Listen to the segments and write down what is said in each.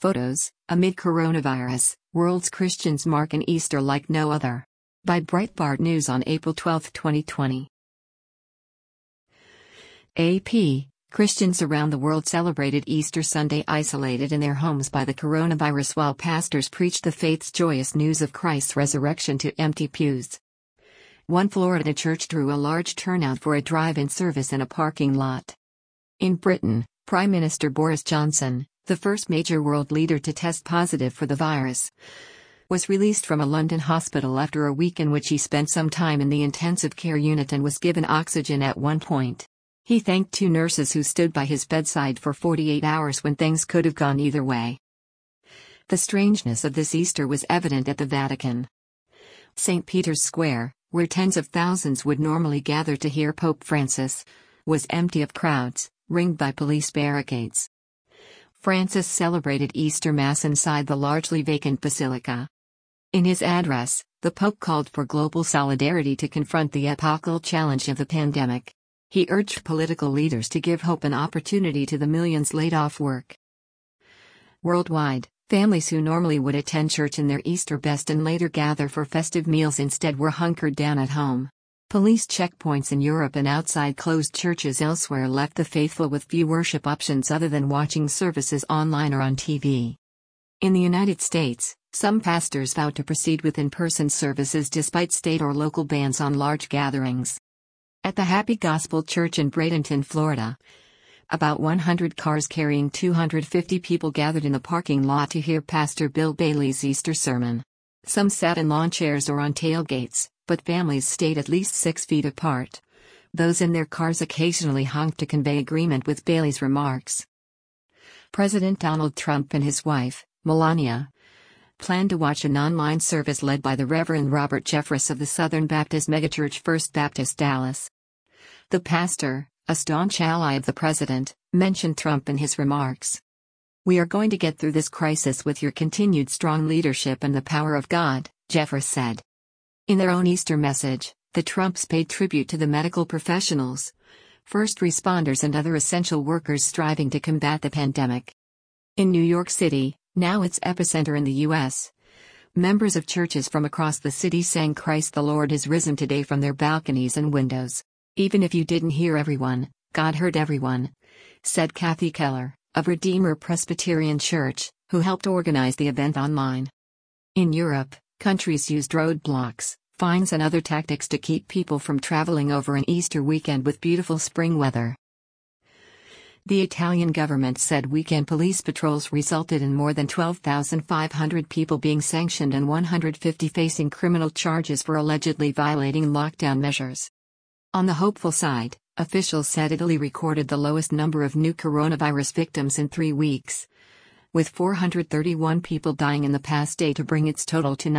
Photos, amid coronavirus, world's Christians mark an Easter like no other. By Breitbart News on April 12, 2020. AP, Christians around the world celebrated Easter Sunday isolated in their homes by the coronavirus while pastors preached the faith's joyous news of Christ's resurrection to empty pews. One Florida church drew a large turnout for a drive-in service in a parking lot. In Britain, Prime Minister Boris Johnson, the first major world leader to test positive for the virus, was released from a London hospital after a week in which he spent some time in the intensive care unit and was given oxygen at one point. He thanked two nurses who stood by his bedside for 48 hours when things could have gone either way. The strangeness of this Easter was evident at the Vatican. St. Peter's Square, where tens of thousands would normally gather to hear Pope Francis, was empty of crowds, ringed by police barricades. Francis celebrated Easter Mass inside the largely vacant basilica. In his address, the Pope called for global solidarity to confront the epochal challenge of the pandemic. He urged political leaders to give hope and opportunity to the millions laid off work. Worldwide, families who normally would attend church in their Easter best and later gather for festive meals instead were hunkered down at home. Police checkpoints in Europe and outside closed churches elsewhere left the faithful with few worship options other than watching services online or on TV. In the United States, some pastors vowed to proceed with in-person services despite state or local bans on large gatherings. At the Happy Gospel Church in Bradenton, Florida, about 100 cars carrying 250 people gathered in the parking lot to hear Pastor Bill Bailey's Easter sermon. Some sat in lawn chairs or on tailgates, but families stayed at least 6 feet apart. Those in their cars occasionally honked to convey agreement with Bailey's remarks. President Donald Trump and his wife, Melania, planned to watch an online service led by the Reverend Robert Jeffress of the Southern Baptist megachurch First Baptist Dallas. The pastor, a staunch ally of the president, mentioned Trump in his remarks. "We are going to get through this crisis with your continued strong leadership and the power of God," Jeffress said. In their own Easter message, the Trumps paid tribute to the medical professionals, first responders and other essential workers striving to combat the pandemic. In New York City, now its epicenter in the U.S., members of churches from across the city sang "Christ the Lord is risen" today from their balconies and windows. "Even if you didn't hear everyone, God heard everyone," said Kathy Keller, of Redeemer Presbyterian Church, who helped organize the event online. In Europe, countries used roadblocks, fines and other tactics to keep people from traveling over an Easter weekend with beautiful spring weather. The Italian government said weekend police patrols resulted in more than 12,500 people being sanctioned and 150 facing criminal charges for allegedly violating lockdown measures. On the hopeful side, officials said Italy recorded the lowest number of new coronavirus victims in 3 weeks, with 431 people dying in the past day to bring its total to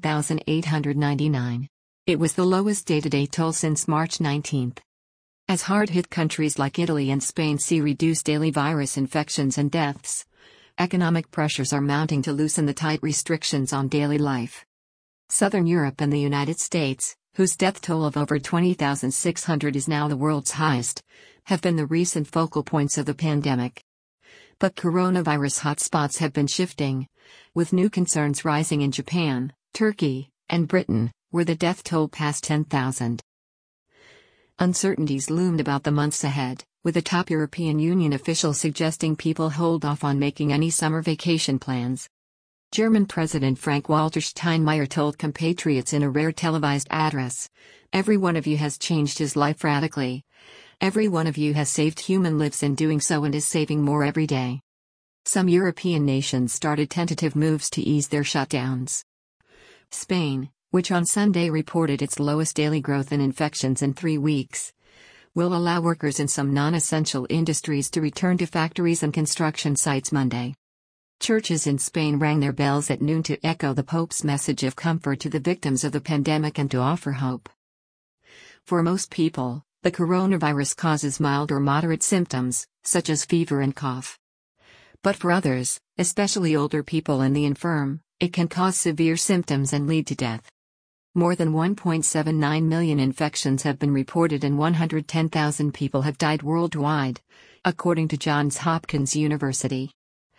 19,899. It was the lowest day-to-day toll since March 19. As hard-hit countries like Italy and Spain see reduced daily virus infections and deaths, economic pressures are mounting to loosen the tight restrictions on daily life. Southern Europe and the United States, whose death toll of over 20,600 is now the world's highest, have been the recent focal points of the pandemic. But coronavirus hotspots have been shifting, with new concerns rising in Japan, Turkey, and Britain, where the death toll passed 10,000. Uncertainties loomed about the months ahead, with a top European Union official suggesting people hold off on making any summer vacation plans. German President Frank-Walter Steinmeier told compatriots in a rare televised address, "Every one of you has changed his life radically. Every one of you has saved human lives in doing so and is saving more every day." Some European nations started tentative moves to ease their shutdowns. Spain, which on Sunday reported its lowest daily growth in infections in 3 weeks, will allow workers in some non-essential industries to return to factories and construction sites Monday. Churches in Spain rang their bells at noon to echo the Pope's message of comfort to the victims of the pandemic and to offer hope. For most people, the coronavirus causes mild or moderate symptoms, such as fever and cough. But for others, especially older people and the infirm, it can cause severe symptoms and lead to death. More than 1.79 million infections have been reported and 110,000 people have died worldwide, according to Johns Hopkins University.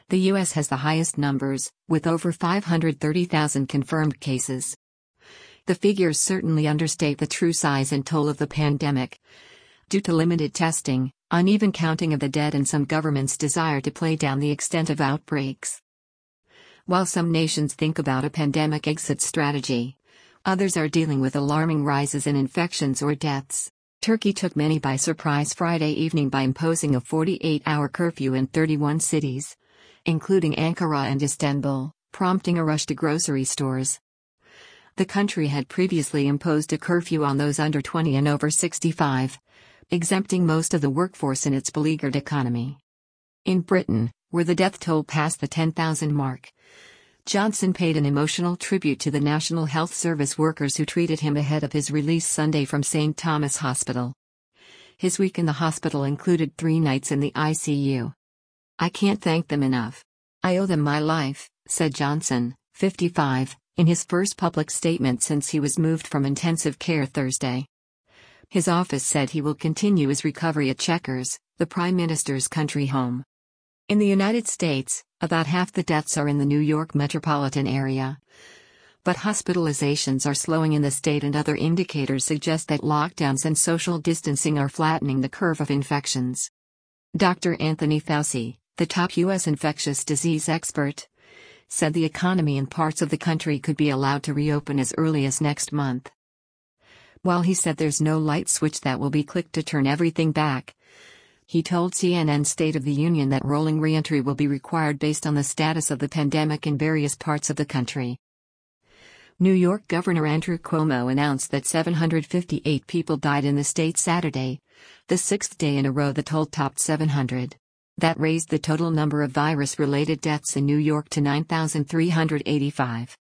The U.S. has the highest numbers, with over 530,000 confirmed cases. The figures certainly understate the true size and toll of the pandemic. Due to limited testing, uneven counting of the dead, and some governments' desire to play down the extent of outbreaks. While some nations think about a pandemic exit strategy, others are dealing with alarming rises in infections or deaths. Turkey took many by surprise Friday evening by imposing a 48-hour curfew in 31 cities, including Ankara and Istanbul, prompting a rush to grocery stores. The country had previously imposed a curfew on those under 20 and over 65, exempting most of the workforce in its beleaguered economy. In Britain, where the death toll passed the 10,000 mark, Johnson paid an emotional tribute to the National Health Service workers who treated him ahead of his release Sunday from St. Thomas Hospital. His week in the hospital included 3 nights in the ICU. "I can't thank them enough. I owe them my life," said Johnson, 55, in his first public statement since he was moved from intensive care Thursday. His office said he will continue his recovery at Chequers, the Prime Minister's country home. In the United States, about half the deaths are in the New York metropolitan area. But hospitalizations are slowing in the state, and other indicators suggest that lockdowns and social distancing are flattening the curve of infections. Dr. Anthony Fauci, the top U.S. infectious disease expert, said the economy in parts of the country could be allowed to reopen as early as next month. While he said there's no light switch that will be clicked to turn everything back, he told CNN State of the Union that rolling reentry will be required based on the status of the pandemic in various parts of the country. New York Governor Andrew Cuomo announced that 758 people died in the state Saturday, the 6th day in a row the toll topped 700. That raised the total number of virus-related deaths in New York to 9,385.